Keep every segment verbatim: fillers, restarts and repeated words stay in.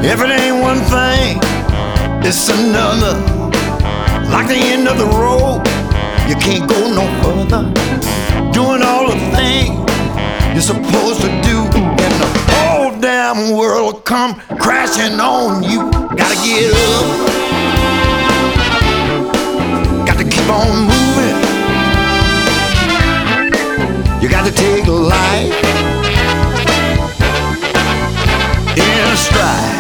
If it ain't one thing, it's another. Like the end of the road, you can't go no further. Doing all the things you're supposed to do, and the whole damn world come crashing on you. Gotta get up, got to keep on moving. You got to take life in a stride.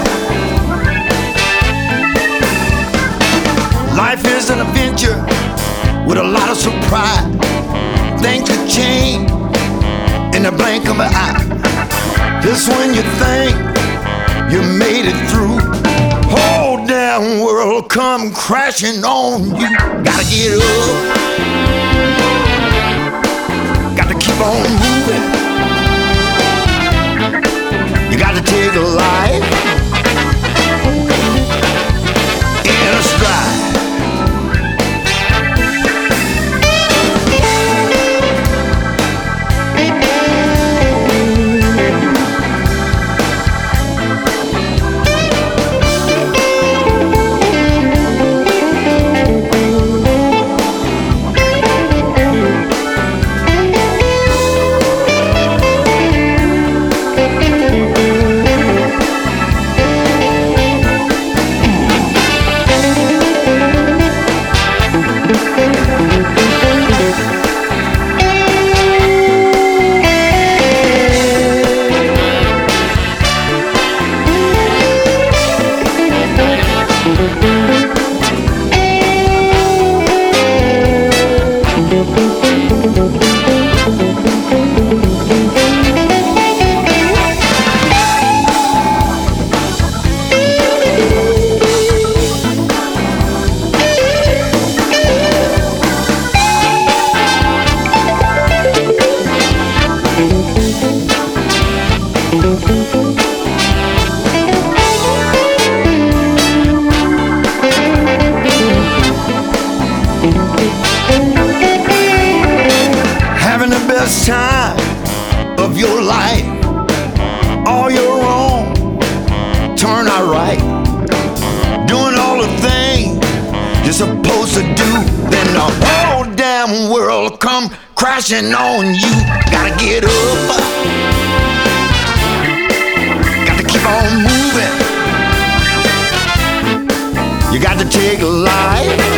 Life is an adventure with a lot of surprise. Things could change in the blink of an eye. Just when you think you made it through, whole damn world come crashing on you. Gotta get up, got to keep on moving. You got to take life in a stride. Having the best time of your life, all your wrong turn out right. Doing all the things you're supposed to do, then the whole damn world come crashing on you. Gotta get up, got to keep on moving. You got to take life